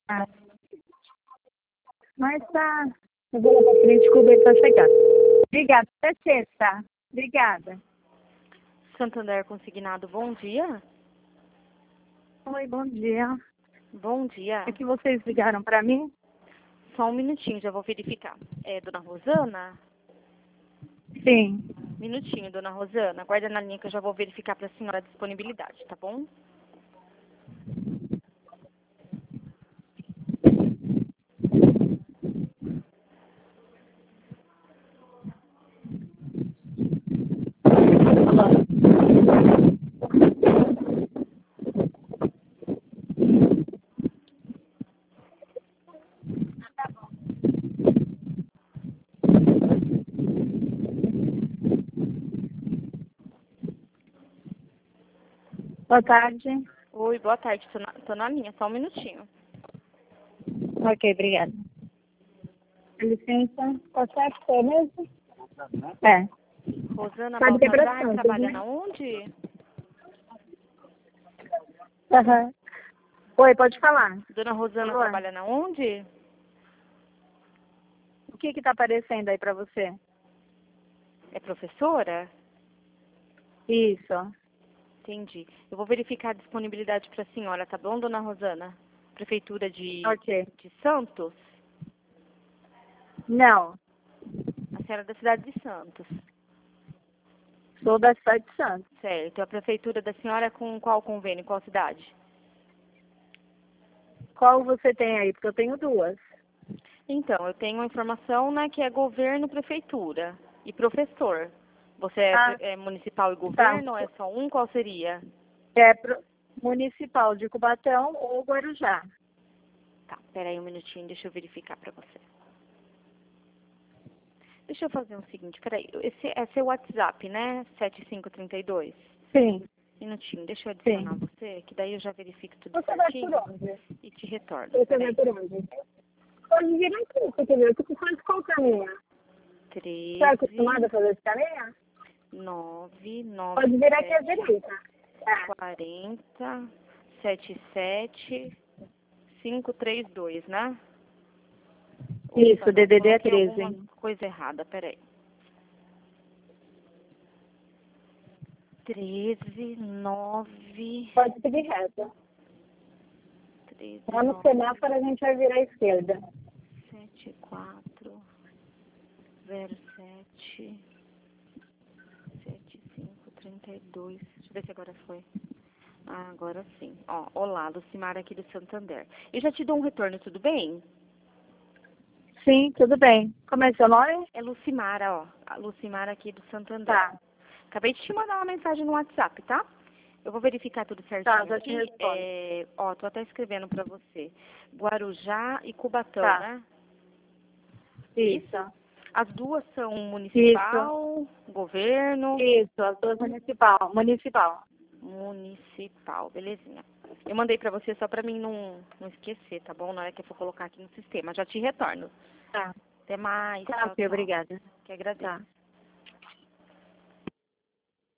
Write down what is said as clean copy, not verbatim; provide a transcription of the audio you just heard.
Ah, mas tá. Eu vou levar frente que o Uber tá chegando. Obrigada. Até sexta. Obrigada. Santander Consignado, bom dia. Oi, bom dia. Bom dia. É que vocês ligaram pra mim? Só um minutinho, já vou verificar. É dona Rosana? Sim. Minutinho, dona Rosana. Guarda na linha que eu já vou verificar para a senhora a disponibilidade, tá bom? Boa tarde. Oi, boa tarde. Tô na linha, só um minutinho. Ok, obrigada. Com licença. Tá certo, é mesmo? É. Rosana Pode ter Baltazar, pressão, trabalha né? na onde? Aham. Oi, pode falar. Dona Rosana Olá. trabalha na onde? O que tá aparecendo aí pra você? É professora? Isso. Entendi. Eu vou verificar a disponibilidade para a senhora, tá bom, dona Rosana? Prefeitura Ok. de Santos? Não. A senhora é da cidade de Santos. Sou da cidade de Santos. Certo. A prefeitura da senhora é com qual convênio, qual cidade? Qual você tem aí? Porque eu tenho duas. Então, eu tenho uma informação, né, que é governo, prefeitura e professor. Você Ah, é municipal e tá. governo ou é só um? Qual seria? É municipal de Cubatão ou Guarujá. Tá, peraí um minutinho, deixa eu verificar pra você. Deixa eu fazer o seguinte, peraí. Esse é seu WhatsApp, né? 7532. Sim, Minutinho, deixa eu sim. adicionar você, que daí eu já verifico tudo Você vai por certinho onde? e te retorno. Você vai Peraí. por onde? Pode vir aqui, você quer ver? Eu tô faz qual caminho? Você é 13 acostumada a fazer esse caminho? 997 Pode vir aqui à direita. É. 40 77 532, né? Isso, Opa, não, DDD é coloquei 13. alguma coisa errada, peraí. 13 9 Pode seguir reto. 13 Lá no 9 semáforo a gente vai virar à esquerda. 74 07 7532. Deixa eu ver se agora foi. Ah, agora sim. Ó, olá, Lucimara aqui do Santander. Eu já te dou um retorno, tudo bem? Sim, tudo bem. Como é seu nome? É Lucimara, ó. A Lucimara aqui do Santander. Tá. Acabei de te mandar uma mensagem no WhatsApp, tá? Eu vou verificar tudo Tá, certinho já te aqui. respondo. Ó, tô até escrevendo pra você. Guarujá e Cubatão, Tá. né? Isso. As duas são Isso. municipal, governo, Isso, as duas municipal. Municipal. municipal, belezinha. Eu mandei pra você só pra mim não esquecer, tá bom? Na hora que eu for colocar aqui no sistema. Já te retorno. Tá. Até mais. Tá, Tchau, ok, tchau. obrigada. Que agradeço. Tá.